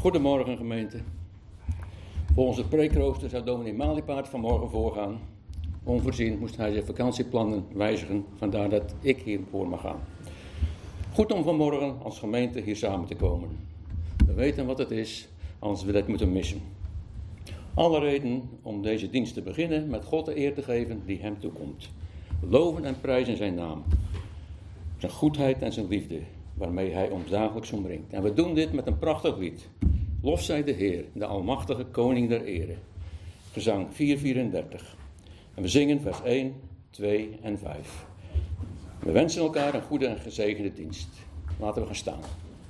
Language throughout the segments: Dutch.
Goedemorgen gemeente. Volgens het preekrooster zou dominee Maliepaard vanmorgen voorgaan. Onvoorzien moest hij zijn vakantieplannen wijzigen, vandaar dat ik hier voor mag gaan. Goed om vanmorgen als gemeente hier samen te komen. We weten wat het is, anders we dat moeten missen. Alle reden om deze dienst te beginnen met God de eer te geven die hem toekomt. Loven en prijzen zijn naam. Zijn goedheid en zijn liefde, waarmee hij ons dagelijks omringt. En we doen dit met een prachtig lied. Lof zij de Heer, de almachtige koning der ere. Gezang 434. En we zingen vers 1, 2 en 5. We wensen elkaar een goede en gezegende dienst. Laten we gaan staan.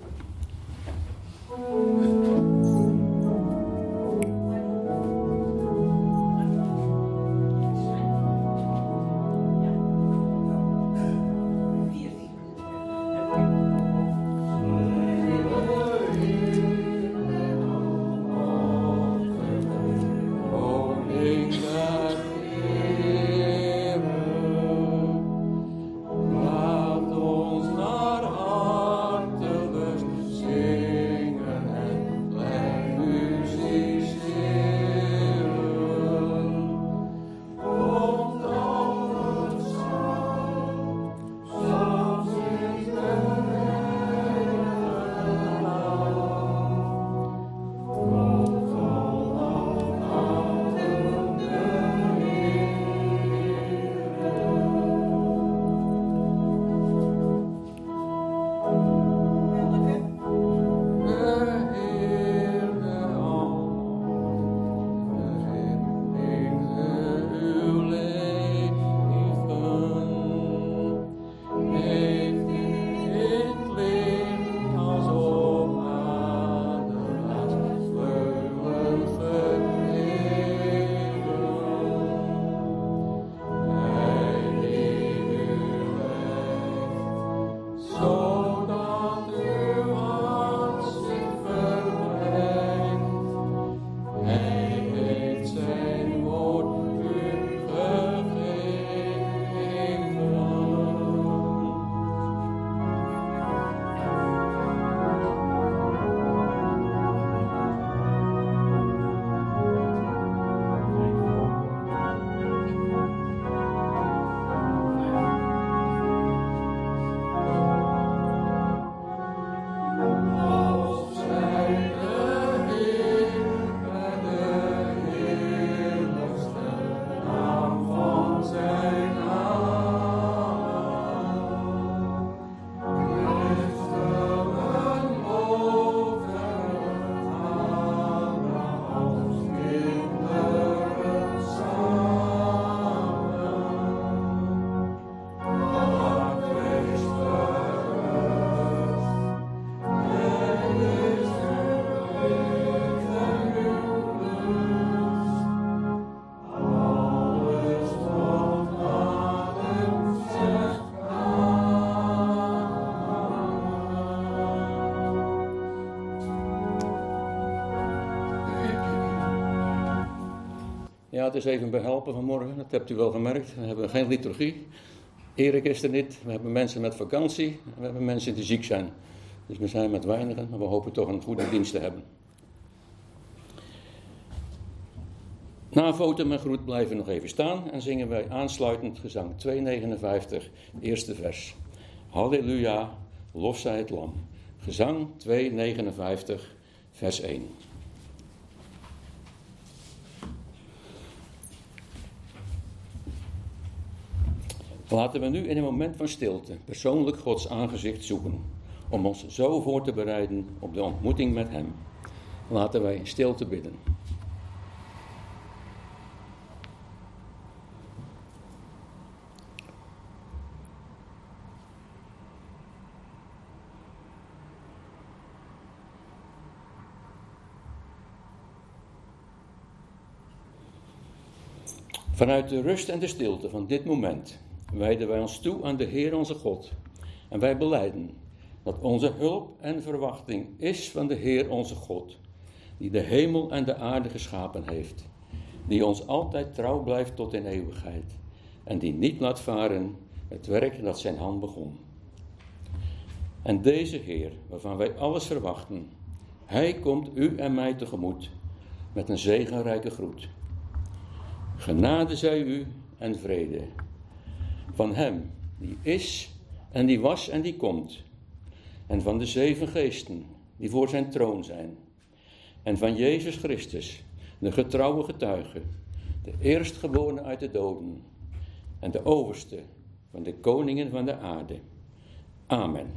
Ja, het is even behelpen vanmorgen, dat hebt u wel gemerkt. We hebben geen liturgie. Erik is er niet. We hebben mensen met vakantie. En we hebben mensen die ziek zijn. Dus we zijn met weinigen, maar we hopen toch een goede dienst te hebben. Na votum en groet blijven we nog even staan en zingen wij aansluitend gezang 259, eerste vers. Halleluja, lof zij het lam. Gezang 259, vers 1. Laten we nu in een moment van stilte persoonlijk Gods aangezicht zoeken, om ons zo voor te bereiden op de ontmoeting met Hem. Laten wij in stilte bidden. Vanuit de rust en de stilte van dit moment wijden wij ons toe aan de Heer onze God. En wij belijden dat onze hulp en verwachting is van de Heer onze God, die de hemel en de aarde geschapen heeft, die ons altijd trouw blijft tot in eeuwigheid en die niet laat varen het werk dat zijn hand begon. En deze Heer, waarvan wij alles verwachten, Hij komt u en mij tegemoet met een zegenrijke groet. Genade zij u en vrede. Van hem die is en die was en die komt. En van de 7 geesten die voor zijn troon zijn. En van Jezus Christus, de getrouwe getuige, de eerstgeborene uit de doden. En de overste van de koningen van de aarde. Amen.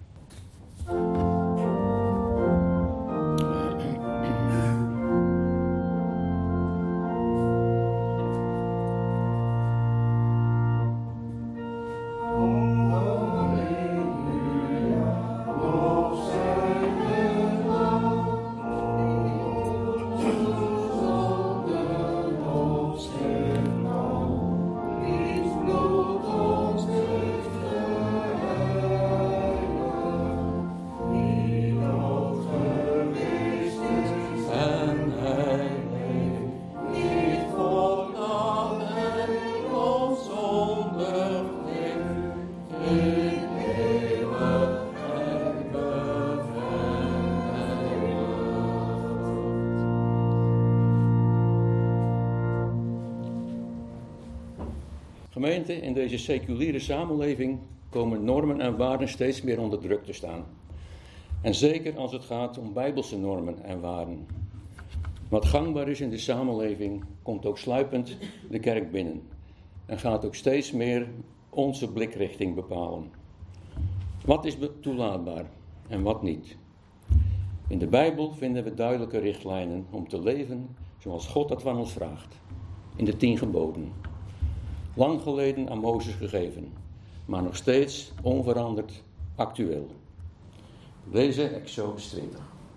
Gemeente, in deze seculiere samenleving komen normen en waarden steeds meer onder druk te staan. En zeker als het gaat om bijbelse normen en waarden. Wat gangbaar is in de samenleving, komt ook sluipend de kerk binnen. En gaat ook steeds meer onze blikrichting bepalen. Wat is toelaatbaar en wat niet? In de Bijbel vinden we duidelijke richtlijnen om te leven zoals God dat van ons vraagt. In de 10 geboden. Lang geleden aan Mozes gegeven, maar nog steeds onveranderd actueel. Deze Exodus 20.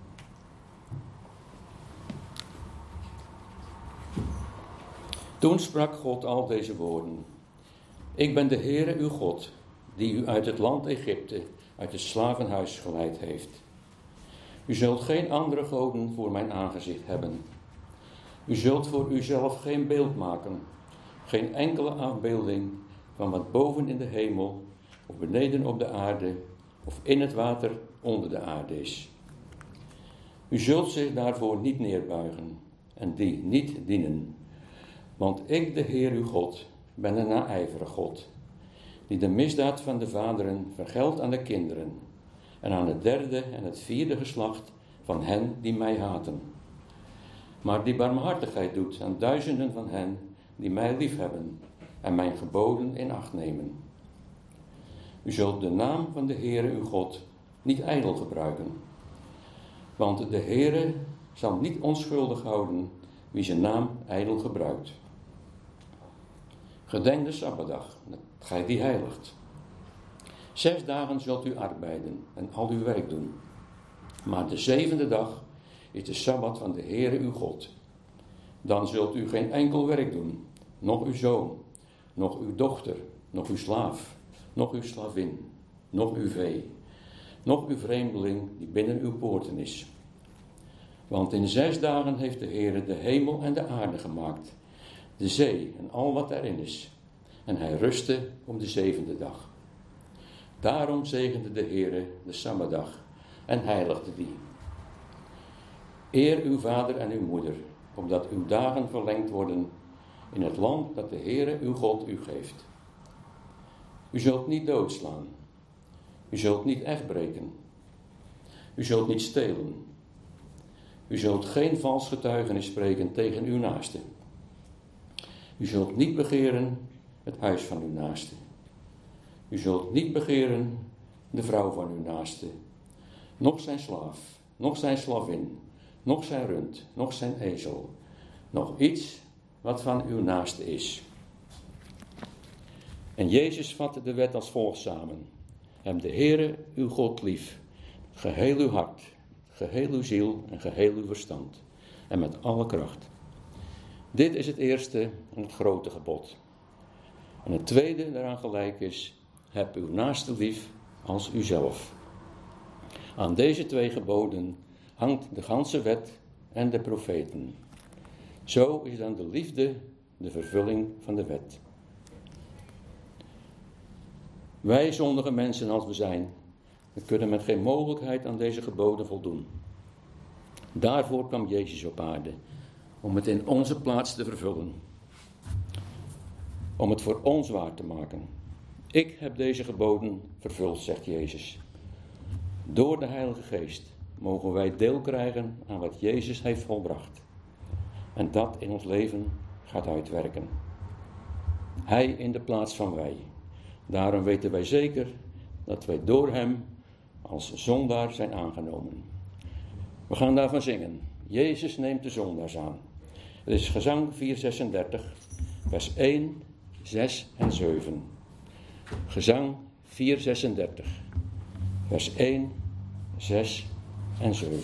Toen sprak God al deze woorden. Ik ben de Heere uw God, die u uit het land Egypte, uit het slavenhuis geleid heeft. U zult geen andere goden voor mijn aangezicht hebben. U zult voor uzelf geen beeld maken. Geen enkele afbeelding van wat boven in de hemel, of beneden op de aarde, of in het water onder de aarde is. U zult zich daarvoor niet neerbuigen en die niet dienen. Want ik, de Heer uw God, ben een naijverige God, die de misdaad van de vaderen vergeldt aan de kinderen, en aan het 3e en het 4e geslacht van hen die mij haten. Maar die barmhartigheid doet aan duizenden van hen die mij liefhebben en mijn geboden in acht nemen. U zult de naam van de Heere uw God niet ijdel gebruiken. Want de Heere zal niet onschuldig houden wie zijn naam ijdel gebruikt. Gedenk de Sabbatdag, dat gij die heiligt. 6 dagen zult u arbeiden en al uw werk doen. Maar de 7e dag is de Sabbat van de Heere uw God. Dan zult u geen enkel werk doen, noch uw zoon, noch uw dochter, noch uw slaaf, noch uw slavin, noch uw vee, noch uw vreemdeling die binnen uw poorten is. Want in 6 dagen heeft de Heere de hemel en de aarde gemaakt, de zee en al wat erin is. En hij rustte op de 7e dag. Daarom zegende de Heere de Sabbatdag en heiligde die. Eer uw vader en uw moeder, opdat uw dagen verlengd worden in het land dat de Heere uw God u geeft. U zult niet doodslaan. U zult niet echtbreken. U zult niet stelen. U zult geen vals getuigenis spreken tegen uw naaste. U zult niet begeren het huis van uw naaste. U zult niet begeren de vrouw van uw naaste, noch zijn slaaf, noch zijn slavin, noch zijn rund, noch zijn ezel, nog iets wat van uw naaste is. En Jezus vatte de wet als volgt samen. Heb de Heere uw God lief, geheel uw hart, geheel uw ziel en geheel uw verstand, en met alle kracht. Dit is het eerste en het grote gebod. En het tweede daaraan gelijk is, heb uw naaste lief als uzelf. Aan deze 2 geboden hangt de ganse wet en de profeten. Zo is dan de liefde de vervulling van de wet. Wij zondige mensen als we zijn, we kunnen met geen mogelijkheid aan deze geboden voldoen. Daarvoor kwam Jezus op aarde, om het in onze plaats te vervullen. Om het voor ons waar te maken. Ik heb deze geboden vervuld, zegt Jezus. Door de Heilige Geest mogen wij deel krijgen aan wat Jezus heeft volbracht. En dat in ons leven gaat uitwerken. Hij in de plaats van wij. Daarom weten wij zeker dat wij door hem als zondaar zijn aangenomen. We gaan daarvan zingen. Jezus neemt de zondaars aan. Het is gezang 436, vers 1, 6 en 7. Gezang 436, vers 1, 6 en 7.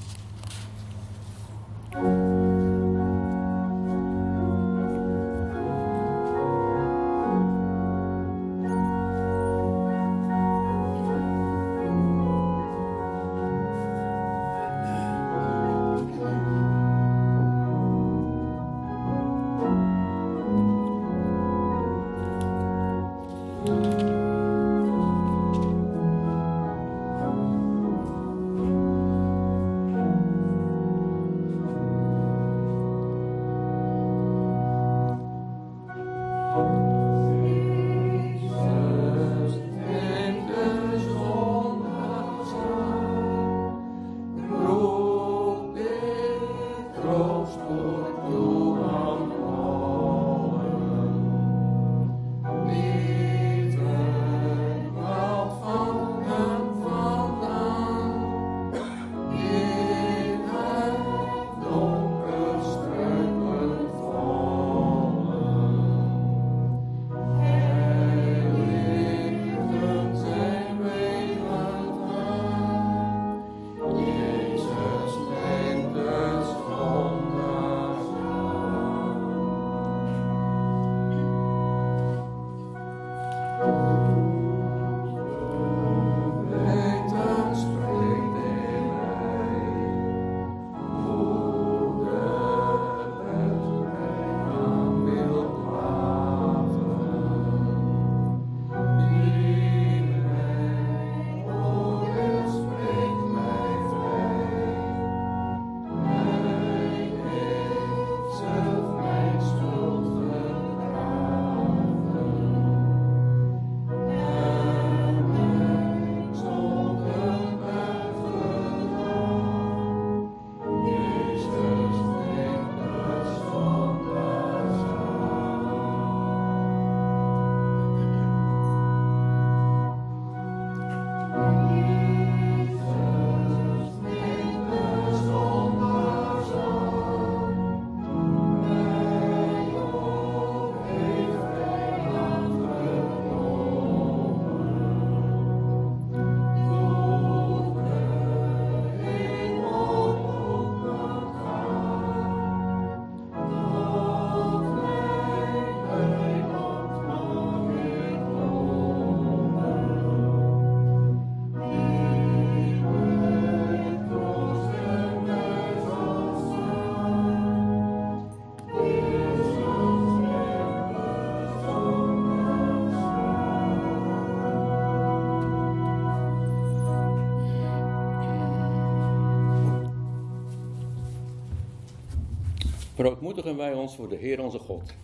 Verootmoedigen wij ons voor de Heer onze God.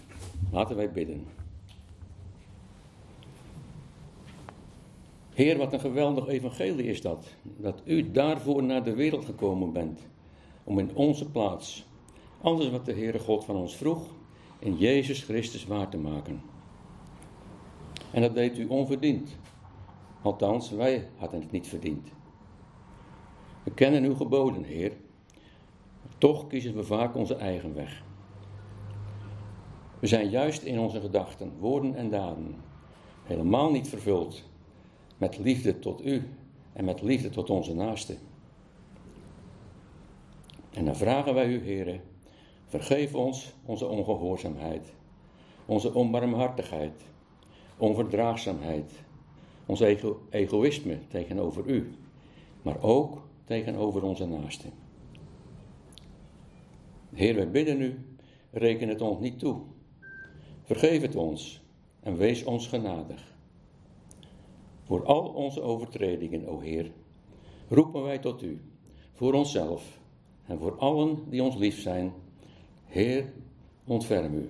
Laten wij bidden. Heer, wat een geweldig evangelie is dat. Dat u daarvoor naar de wereld gekomen bent. Om in onze plaats alles wat de Heere God van ons vroeg, in Jezus Christus waar te maken. En dat deed u onverdiend. Althans, wij hadden het niet verdiend. We kennen uw geboden, Heer. Toch kiezen we vaak onze eigen weg. We zijn juist in onze gedachten, woorden en daden helemaal niet vervuld met liefde tot u en met liefde tot onze naasten. En dan vragen wij u, Heere, vergeef ons onze ongehoorzaamheid, onze onbarmhartigheid, onverdraagzaamheid, ons egoïsme tegenover u, maar ook tegenover onze naasten. Heer, wij bidden u, reken het ons niet toe. Vergeef het ons en wees ons genadig. Voor al onze overtredingen, o Heer, roepen wij tot u, voor onszelf en voor allen die ons lief zijn. Heer, ontferm u.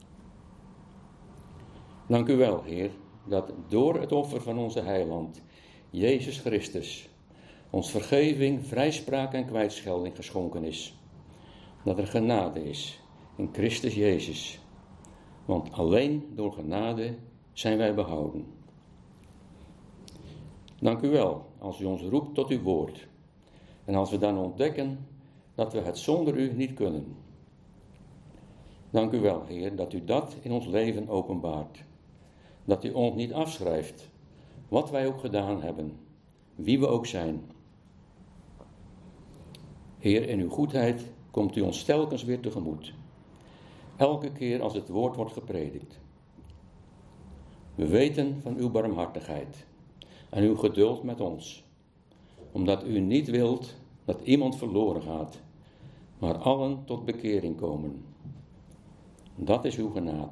Dank u wel, Heer, dat door het offer van onze heiland, Jezus Christus, ons vergeving, vrijspraak en kwijtschelding geschonken is. Dat er genade is in Christus Jezus. Want alleen door genade zijn wij behouden. Dank u wel als u ons roept tot uw woord. En als we dan ontdekken dat we het zonder u niet kunnen. Dank u wel, Heer, dat u dat in ons leven openbaart. Dat u ons niet afschrijft, wat wij ook gedaan hebben, wie we ook zijn. Heer, in uw goedheid komt u ons telkens weer tegemoet. Elke keer als het woord wordt gepredikt. We weten van uw barmhartigheid en uw geduld met ons. Omdat u niet wilt dat iemand verloren gaat, maar allen tot bekering komen. Dat is uw genade.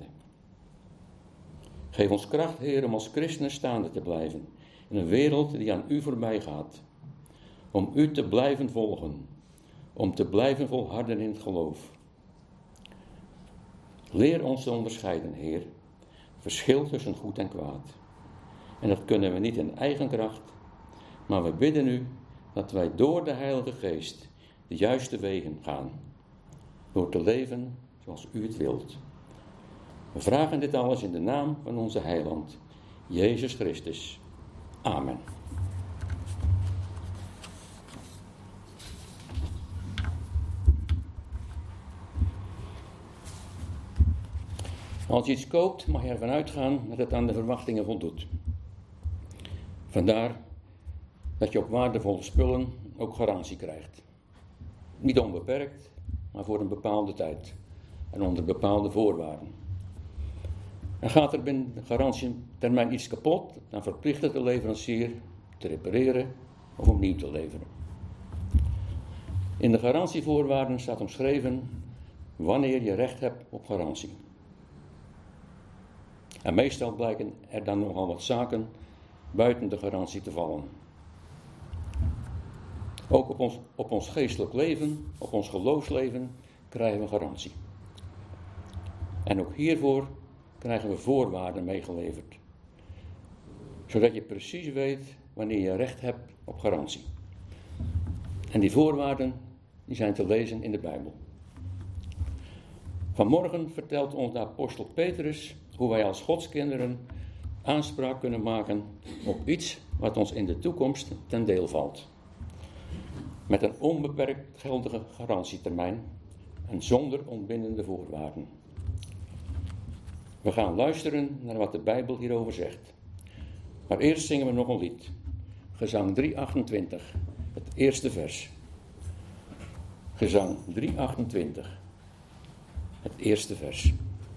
Geef ons kracht, Heer, om als christenen staande te blijven in een wereld die aan u voorbij gaat. Om u te blijven volgen, om te blijven volharden in het geloof. Leer ons te onderscheiden, Heer, verschil tussen goed en kwaad. En dat kunnen we niet in eigen kracht, maar we bidden u dat wij door de Heilige Geest de juiste wegen gaan, door te leven zoals u het wilt. We vragen dit alles in de naam van onze Heiland, Jezus Christus. Amen. Als je iets koopt, mag je ervan uitgaan dat het aan de verwachtingen voldoet. Vandaar dat je op waardevolle spullen ook garantie krijgt. Niet onbeperkt, maar voor een bepaalde tijd en onder bepaalde voorwaarden. En gaat er binnen de garantietermijn iets kapot, dan verplicht het de leverancier te repareren of opnieuw te leveren. In de garantievoorwaarden staat omschreven wanneer je recht hebt op garantie. En meestal blijken er dan nogal wat zaken buiten de garantie te vallen. Ook op ons geestelijk leven, op ons geloofsleven, krijgen we garantie. En ook hiervoor krijgen we voorwaarden meegeleverd. Zodat je precies weet wanneer je recht hebt op garantie. En die voorwaarden die zijn te lezen in de Bijbel. Vanmorgen vertelt ons de apostel Petrus hoe wij als Godskinderen aanspraak kunnen maken op iets wat ons in de toekomst ten deel valt. Met een onbeperkt geldige garantietermijn en zonder ontbindende voorwaarden. We gaan luisteren naar wat de Bijbel hierover zegt. Maar eerst zingen we nog een lied. Gezang 328, het eerste vers. Gezang 328, het eerste vers.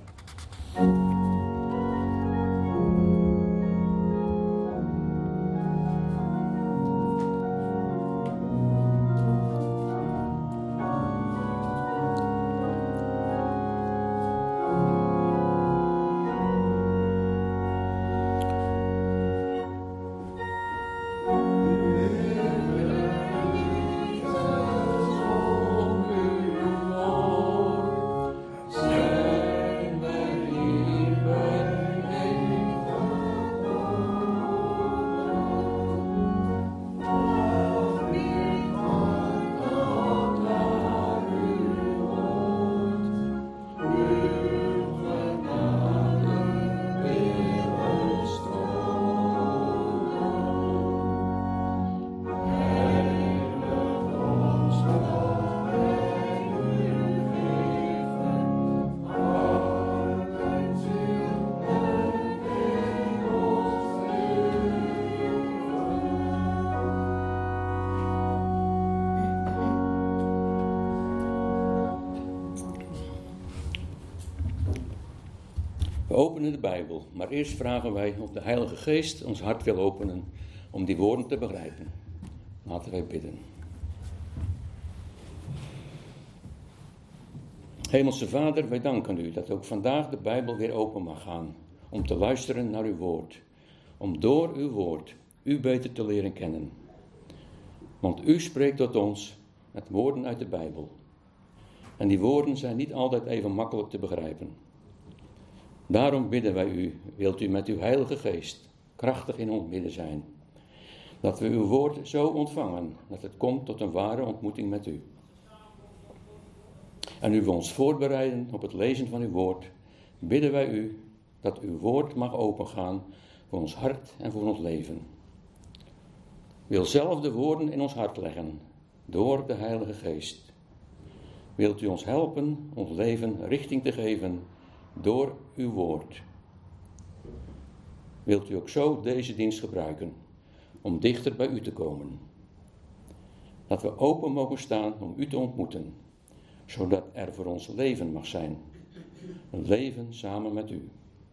We openen de Bijbel, maar eerst vragen wij of de Heilige Geest ons hart wil openen om die woorden te begrijpen. Laten wij bidden. Hemelse Vader, wij danken u dat ook vandaag de Bijbel weer open mag gaan om te luisteren naar uw woord. Om door uw woord u beter te leren kennen. Want u spreekt tot ons met woorden uit de Bijbel. En die woorden zijn niet altijd even makkelijk te begrijpen. Daarom bidden wij u, wilt u met uw Heilige Geest krachtig in ons midden zijn. Dat we uw woord zo ontvangen, dat het komt tot een ware ontmoeting met u. En nu we ons voorbereiden op het lezen van uw woord, bidden wij u dat uw woord mag opengaan voor ons hart en voor ons leven. Wil zelf de woorden in ons hart leggen, door de Heilige Geest. Wilt u ons helpen ons leven richting te geven door uw woord. Wilt u ook zo deze dienst gebruiken om dichter bij u te komen. Dat we open mogen staan om u te ontmoeten, zodat er voor ons leven mag zijn. Een leven samen met u.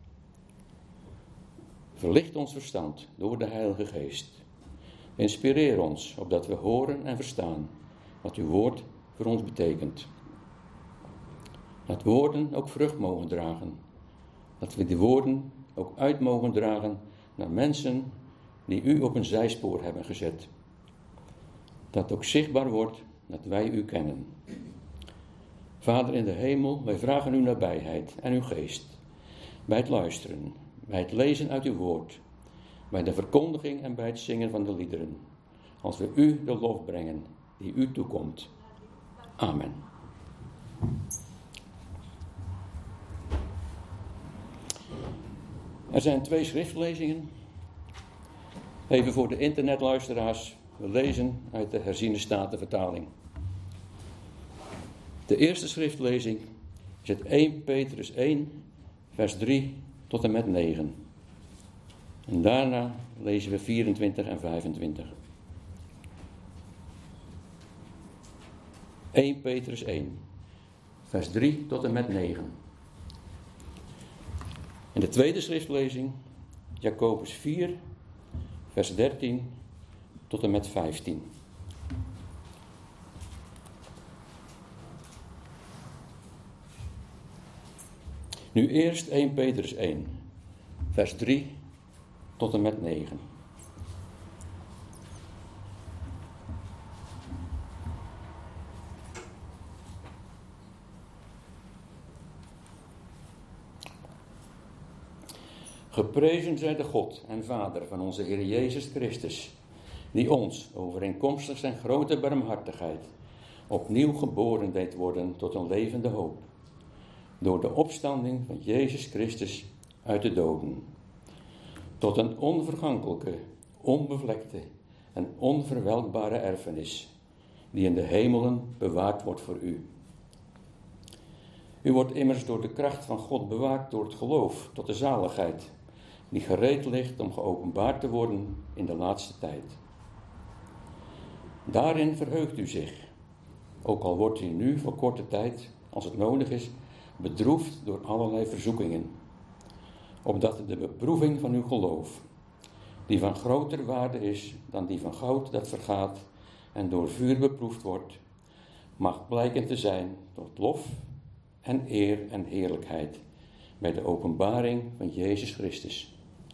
Verlicht ons verstand door de Heilige Geest. Inspireer ons, opdat we horen en verstaan wat uw woord voor ons betekent. Dat woorden ook vrucht mogen dragen. Dat we die woorden ook uit mogen dragen naar mensen die u op een zijspoor hebben gezet. Dat ook zichtbaar wordt dat wij u kennen. Vader in de hemel, wij vragen uw nabijheid en uw geest. Bij het luisteren, bij het lezen uit uw woord, bij de verkondiging en bij het zingen van de liederen. Als we u de lof brengen die u toekomt. Amen. Er zijn 2 schriftlezingen. Even voor de internetluisteraars. We lezen uit de herziene statenvertaling. De eerste schriftlezing is het 1 Petrus 1, vers 3 tot en met 9. En daarna lezen we 24 en 25. 1 Petrus 1, vers 3 tot en met 9. En de tweede schriftlezing, Jacobus 4, vers 13 tot en met 15. Nu eerst 1 Petrus 1, vers 3 tot en met 9. Geprezen zij de God en Vader van onze Heer Jezus Christus, die ons, overeenkomstig zijn grote barmhartigheid, opnieuw geboren deed worden tot een levende hoop, door de opstanding van Jezus Christus uit de doden, tot een onvergankelijke, onbevlekte en onverwelkbare erfenis, die in de hemelen bewaard wordt voor u. U wordt immers door de kracht van God bewaakt door het geloof tot de zaligheid, die gereed ligt om geopenbaard te worden in de laatste tijd. Daarin verheugt u zich, ook al wordt u nu voor korte tijd, als het nodig is, bedroefd door allerlei verzoekingen, opdat de beproeving van uw geloof, die van groter waarde is dan die van goud dat vergaat en door vuur beproefd wordt, mag blijken te zijn tot lof en eer en heerlijkheid bij de openbaring van Jezus Christus.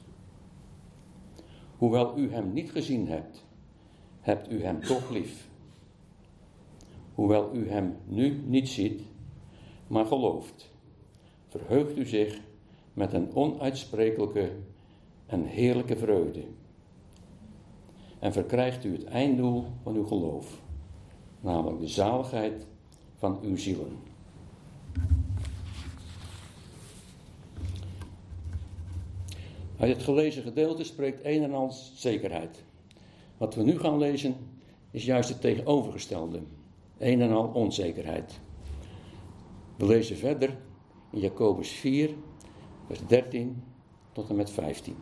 Hoewel u hem niet gezien hebt, hebt u hem toch lief. Hoewel u hem nu niet ziet, maar gelooft, verheugt u zich met een onuitsprekelijke en heerlijke vreugde. En verkrijgt u het einddoel van uw geloof, namelijk de zaligheid van uw zielen. Uit het gelezen gedeelte spreekt een en al zekerheid. Wat we nu gaan lezen is juist het tegenovergestelde. Een en al onzekerheid. We lezen verder in Jacobus 4, vers 13 tot en met 15.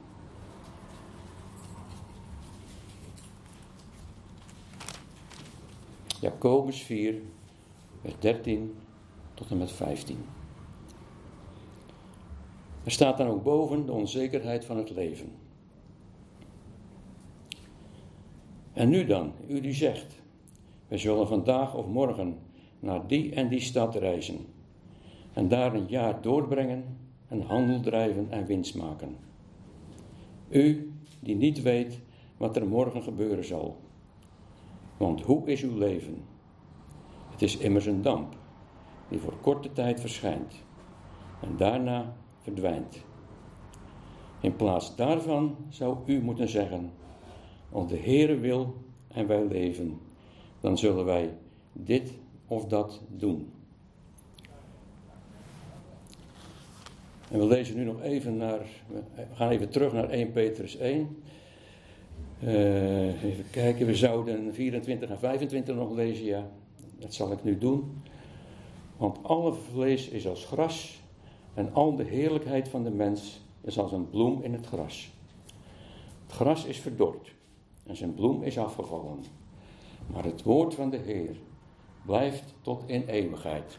Jacobus 4, vers 13 tot en met 15. Er staat dan ook boven de onzekerheid van het leven. En nu dan, u die zegt, wij zullen vandaag of morgen naar die en die stad reizen en daar een jaar doorbrengen en handel drijven en winst maken. U die niet weet wat er morgen gebeuren zal. Want hoe is uw leven? Het is immers een damp die voor korte tijd verschijnt en daarna verdwijnt. In plaats daarvan zou u moeten zeggen, als de Heere wil en wij leven, dan zullen wij dit of dat doen. En we lezen nu nog even we gaan even terug naar 1 Petrus 1. Even kijken, we zouden 24 en 25 nog lezen, ja. Dat zal ik nu doen. Want alle vlees is als gras en al de heerlijkheid van de mens is als een bloem in het gras. Het gras is verdord en zijn bloem is afgevallen. Maar het woord van de Heer blijft tot in eeuwigheid.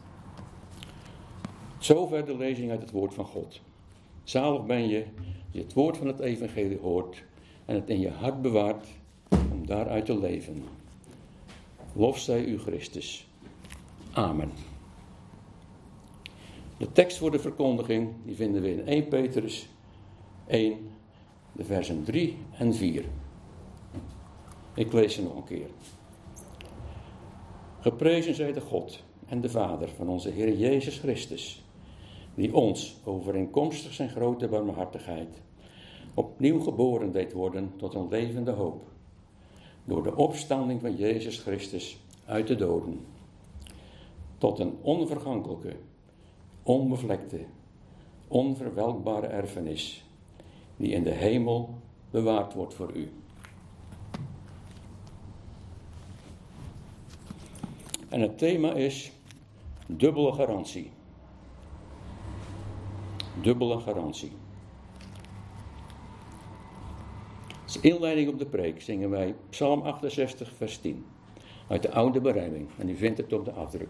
Zover de lezing uit het woord van God. Zalig ben je die het woord van het evangelie hoort en het in je hart bewaart om daaruit te leven. Lof zij u Christus. Amen. De tekst voor de verkondiging die vinden we in 1 Petrus 1, de versen 3 en 4. Ik lees ze nog een keer. Geprezen zij de God en de Vader van onze Heer Jezus Christus, die ons, overeenkomstig zijn grote barmhartigheid, opnieuw geboren deed worden tot een levende hoop, door de opstanding van Jezus Christus uit de doden, tot een onvergankelijke, onbevlekte, onverwelkbare erfenis, die in de hemel bewaard wordt voor u. En het thema is dubbele garantie. Dubbele garantie. Als inleiding op de preek zingen wij Psalm 68 vers 10 uit de oude berijming en u vindt het op de afdruk.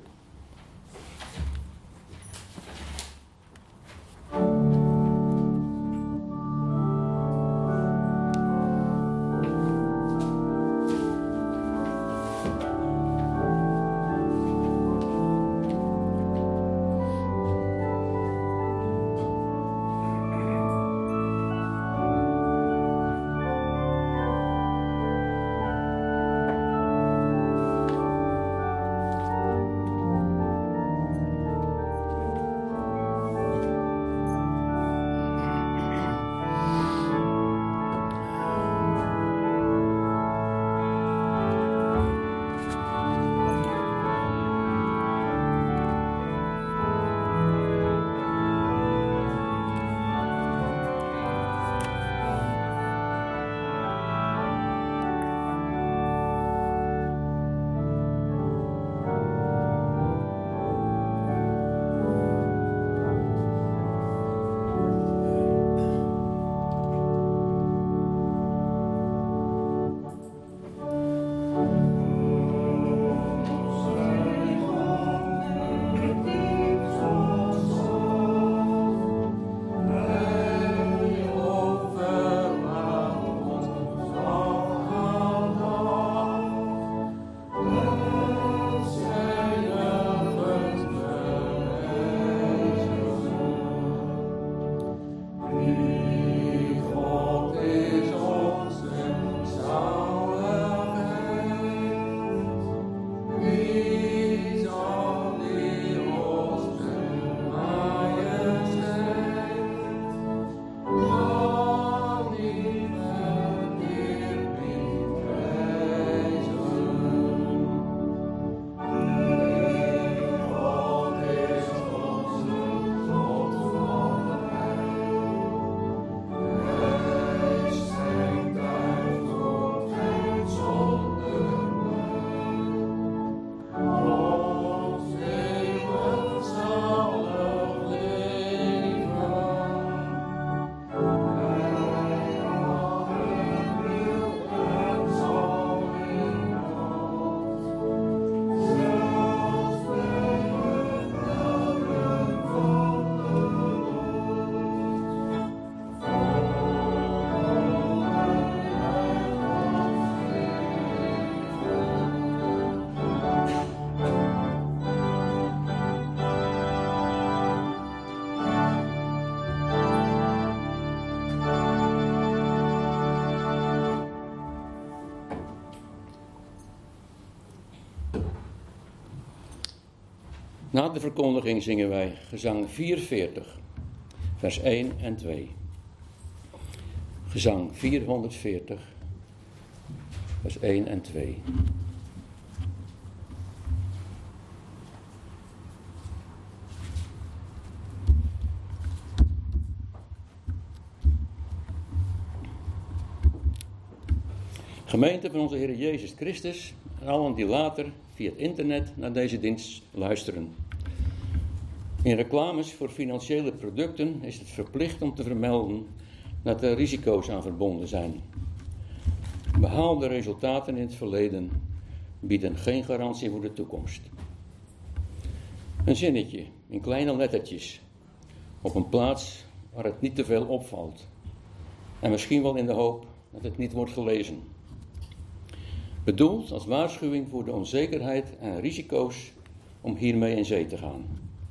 Na de verkondiging zingen wij gezang 44, vers 1 en 2. Gezang 440, vers 1 en 2. Gemeente van onze Heer Jezus Christus en allen die later via het internet naar deze dienst luisteren. In reclames voor financiële producten is het verplicht om te vermelden dat er risico's aan verbonden zijn. Behaalde resultaten in het verleden bieden geen garantie voor de toekomst. Een zinnetje in kleine lettertjes op een plaats waar het niet te veel opvalt. En misschien wel in de hoop dat het niet wordt gelezen. Bedoeld als waarschuwing voor de onzekerheid en risico's om hiermee in zee te gaan.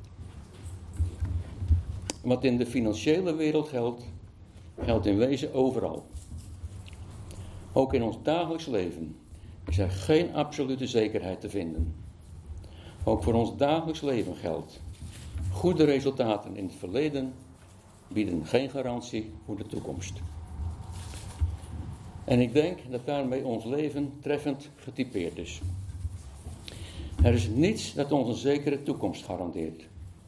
Wat in de financiële wereld geldt, geldt in wezen overal. Ook in ons dagelijks leven is er geen absolute zekerheid te vinden. Ook voor ons dagelijks leven geldt. Goede resultaten in het verleden bieden geen garantie voor de toekomst. En ik denk dat daarmee ons leven treffend getypeerd is. Er is niets dat ons een zekere toekomst garandeert.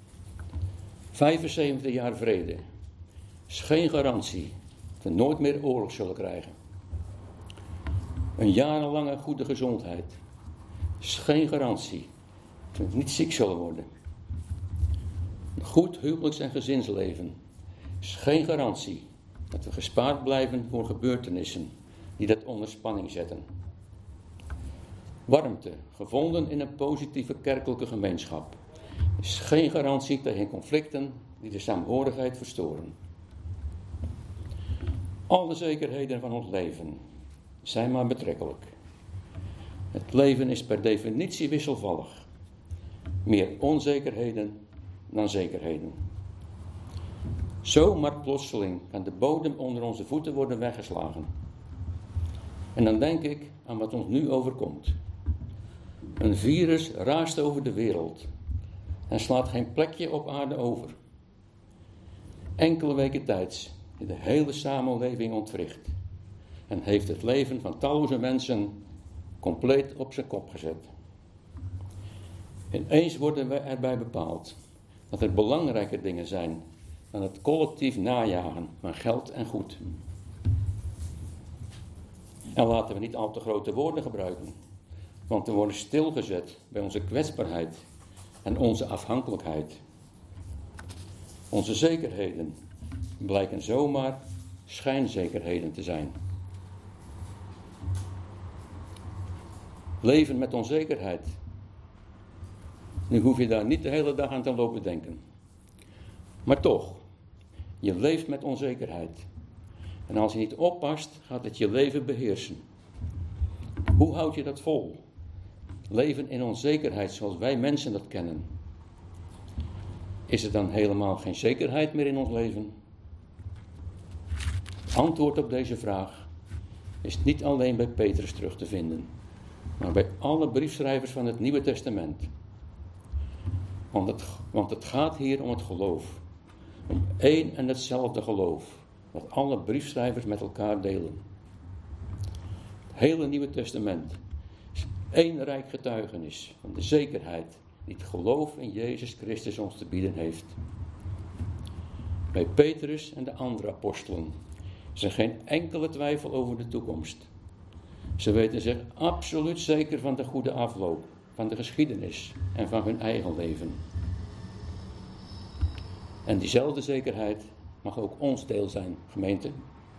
75 jaar vrede is geen garantie dat we nooit meer oorlog zullen krijgen. Een jarenlange goede gezondheid is geen garantie dat we niet ziek zullen worden. Een goed huwelijks- en gezinsleven is geen garantie dat we gespaard blijven voor gebeurtenissen die dat onder spanning zetten. Warmte, gevonden in een positieve kerkelijke gemeenschap, is geen garantie tegen conflicten die de saamhorigheid verstoren. Alle zekerheden van ons leven zijn maar betrekkelijk. Het leven is per definitie wisselvallig. Meer onzekerheden dan zekerheden. Zomaar plotseling kan de bodem onder onze voeten worden weggeslagen. En dan denk ik aan wat ons nu overkomt. Een virus raast over de wereld en slaat geen plekje op aarde over. Enkele weken tijd is de hele samenleving ontwricht en heeft het leven van talloze mensen compleet op zijn kop gezet. Ineens worden we erbij bepaald dat er belangrijke dingen zijn dan het collectief najagen van geld en goed. En laten we niet al te grote woorden gebruiken, want we worden stilgezet bij onze kwetsbaarheid en onze afhankelijkheid. Onze zekerheden blijken zomaar schijnzekerheden te zijn. Leven met onzekerheid. Nu hoef je daar niet de hele dag aan te lopen denken. Maar toch, je leeft met onzekerheid. En als je niet oppast, gaat het je leven beheersen. Hoe houd je dat vol? Leven in onzekerheid zoals wij mensen dat kennen. Is er dan helemaal geen zekerheid meer in ons leven? Het antwoord op deze vraag is niet alleen bij Petrus terug te vinden, maar bij alle briefschrijvers van het Nieuwe Testament. Want het gaat hier om het geloof. Om één en hetzelfde geloof, wat alle briefschrijvers met elkaar delen. Het hele Nieuwe Testament is één rijk getuigenis van de zekerheid die het geloof in Jezus Christus ons te bieden heeft. Bij Petrus en de andere apostelen is er geen enkele twijfel over de toekomst. Ze weten zich absoluut zeker van de goede afloop, van de geschiedenis en van hun eigen leven. En diezelfde zekerheid mag ook ons deel zijn, gemeente.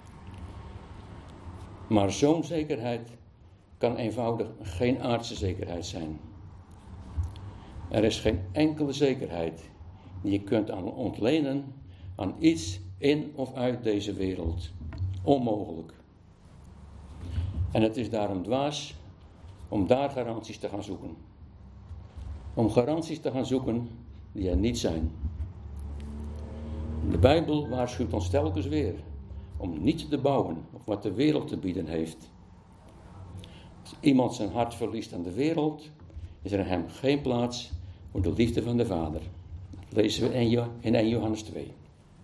Maar zo'n zekerheid kan eenvoudig geen aardse zekerheid zijn. Er is geen enkele zekerheid die je kunt ontlenen aan iets in of uit deze wereld. Onmogelijk. En het is daarom dwaas om daar garanties te gaan zoeken. Om garanties te gaan zoeken die er niet zijn. De Bijbel waarschuwt ons telkens weer om niet te bouwen op wat de wereld te bieden heeft. Als iemand zijn hart verliest aan de wereld, is er in hem geen plaats voor de liefde van de Vader. Dat lezen we in 1 Johannes 2.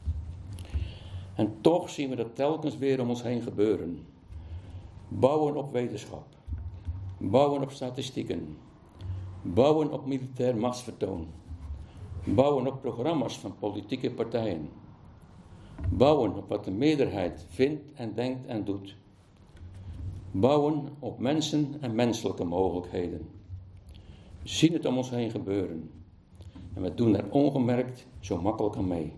En toch zien we dat telkens weer om ons heen gebeuren. Bouwen op wetenschap. Bouwen op statistieken. Bouwen op militair machtsvertoon. Bouwen op programma's van politieke partijen. Bouwen op wat de meerderheid vindt en denkt en doet. Bouwen op mensen en menselijke mogelijkheden. We zien het om ons heen gebeuren. En we doen er ongemerkt zo makkelijk aan mee.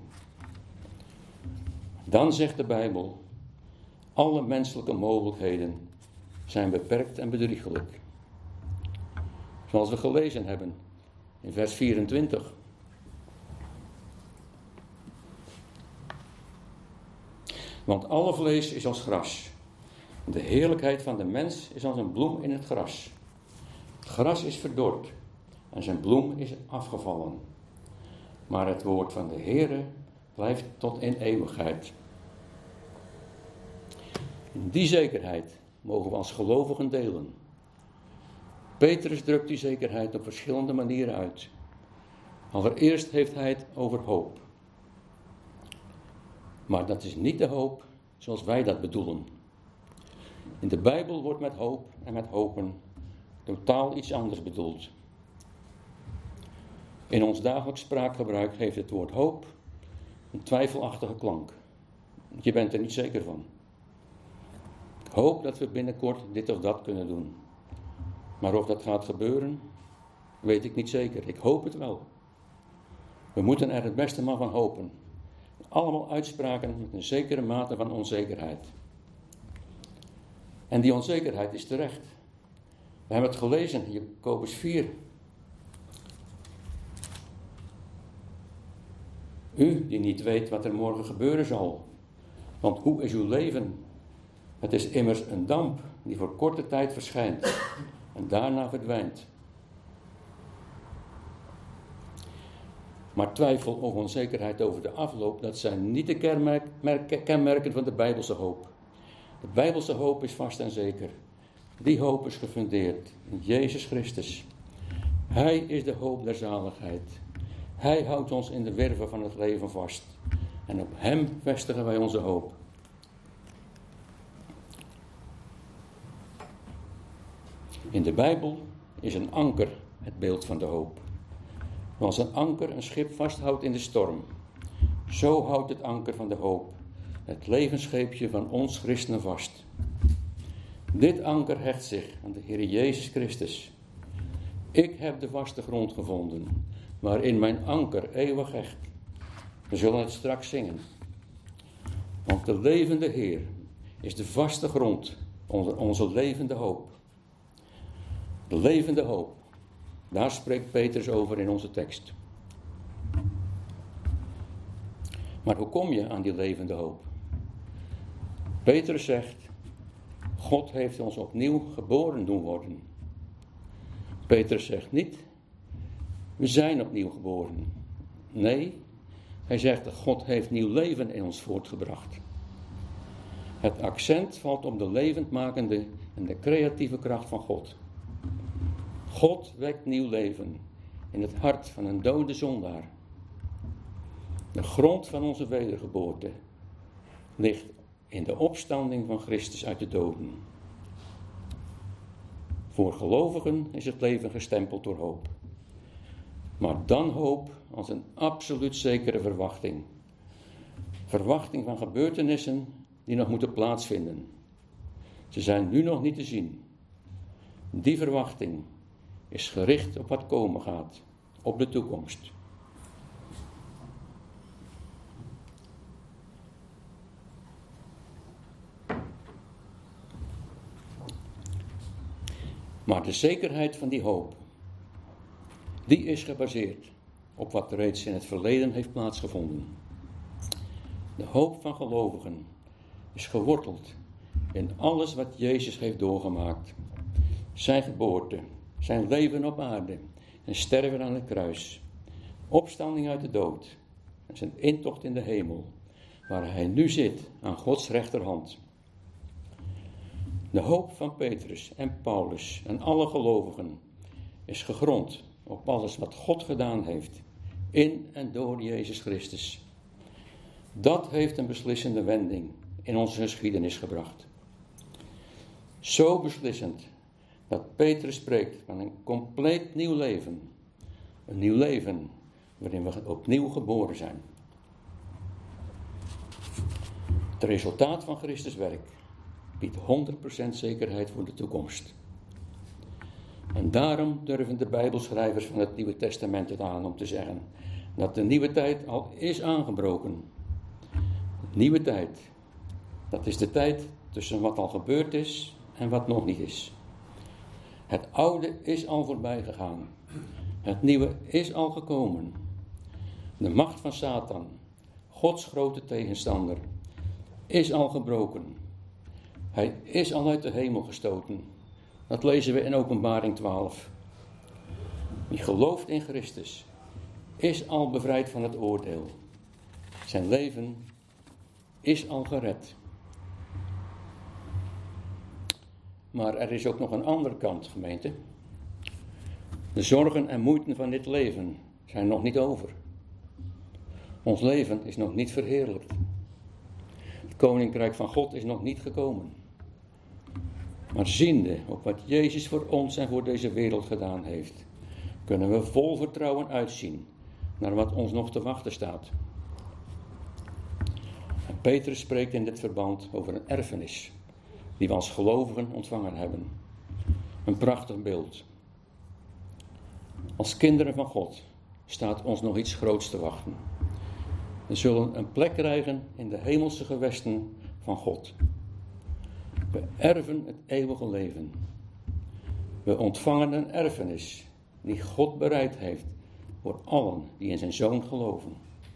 Dan zegt de Bijbel, alle menselijke mogelijkheden zijn beperkt en bedriegelijk. Zoals we gelezen hebben in vers 24. Want alle vlees is als gras. De heerlijkheid van de mens is als een bloem in het gras. Het gras is verdord en zijn bloem is afgevallen. Maar het woord van de Heere blijft tot in eeuwigheid. In die zekerheid mogen we als gelovigen delen. Petrus drukt die zekerheid op verschillende manieren uit. Allereerst heeft hij het over hoop. Maar dat is niet de hoop zoals wij dat bedoelen. In de Bijbel wordt met hoop en met hopen totaal iets anders bedoeld. In ons dagelijks spraakgebruik heeft het woord hoop een twijfelachtige klank. Je bent er niet zeker van. Ik hoop dat we binnenkort dit of dat kunnen doen. Maar of dat gaat gebeuren, weet ik niet zeker. Ik hoop het wel. We moeten er het beste maar van hopen. Allemaal uitspraken met een zekere mate van onzekerheid. En die onzekerheid is terecht. We hebben het gelezen in Jacobus 4. U die niet weet wat er morgen gebeuren zal. Want hoe is uw leven? Het is immers een damp die voor korte tijd verschijnt en daarna verdwijnt. Maar twijfel of onzekerheid over de afloop, dat zijn niet de kenmerken van de Bijbelse hoop. De Bijbelse hoop is vast en zeker. Die hoop is gefundeerd in Jezus Christus. Hij is de hoop der zaligheid. Hij houdt ons in de werven van het leven vast. En op hem vestigen wij onze hoop. In de Bijbel is een anker het beeld van de hoop. Zoals een anker een schip vasthoudt in de storm, zo houdt het anker van de hoop het levensscheepje van ons christenen vast. Dit anker hecht zich aan de Heer Jezus Christus. Ik heb de vaste grond gevonden, waarin mijn anker eeuwig hecht. We zullen het straks zingen. Want de levende Heer is de vaste grond onder onze levende hoop. De levende hoop. Daar spreekt Petrus over in onze tekst. Maar hoe kom je aan die levende hoop? Petrus zegt, God heeft ons opnieuw geboren doen worden. Petrus zegt niet, we zijn opnieuw geboren. Nee, hij zegt dat God heeft nieuw leven in ons voortgebracht. Het accent valt op de levendmakende en de creatieve kracht van God. God wekt nieuw leven in het hart van een dode zondaar. De grond van onze wedergeboorte ligt in de opstanding van Christus uit de doden. Voor gelovigen is het leven gestempeld door hoop. Maar dan hoop als een absoluut zekere verwachting. Verwachting van gebeurtenissen die nog moeten plaatsvinden. Ze zijn nu nog niet te zien. Die verwachting is gericht op wat komen gaat, op de toekomst. Maar de zekerheid van die hoop, die is gebaseerd op wat reeds in het verleden heeft plaatsgevonden. De hoop van gelovigen is geworteld in alles wat Jezus heeft doorgemaakt. Zijn geboorte, zijn leven op aarde en sterven aan het kruis. Opstanding uit de dood en zijn intocht in de hemel, waar hij nu zit aan Gods rechterhand. De hoop van Petrus en Paulus en alle gelovigen is gegrond op alles wat God gedaan heeft, in en door Jezus Christus. Dat heeft een beslissende wending in onze geschiedenis gebracht. Zo beslissend dat Petrus spreekt van een compleet nieuw leven. Een nieuw leven waarin we opnieuw geboren zijn. Het resultaat van Christus werk biedt 100% zekerheid voor de toekomst. En daarom durven de Bijbelschrijvers van het Nieuwe Testament het aan om te zeggen dat de nieuwe tijd al is aangebroken. Nieuwe tijd, dat is de tijd tussen wat al gebeurd is en wat nog niet is. Het oude is al voorbij gegaan. Het nieuwe is al gekomen. De macht van Satan, Gods grote tegenstander, is al gebroken. Hij is al uit de hemel gestoten. Dat lezen we in Openbaring 12. Wie gelooft in Christus is al bevrijd van het oordeel. Zijn leven is al gered. Maar er is ook nog een andere kant, gemeente. De zorgen en moeiten van dit leven zijn nog niet over. Ons leven is nog niet verheerlijkt. Het koninkrijk van God is nog niet gekomen. Maar ziende op wat Jezus voor ons en voor deze wereld gedaan heeft, kunnen we vol vertrouwen uitzien naar wat ons nog te wachten staat. En Petrus spreekt in dit verband over een erfenis die we als gelovigen ontvangen hebben. Een prachtig beeld. Als kinderen van God staat ons nog iets groots te wachten. We zullen een plek krijgen in de hemelse gewesten van God. We erven het eeuwige leven. We ontvangen een erfenis die God bereid heeft voor allen die in zijn Zoon geloven.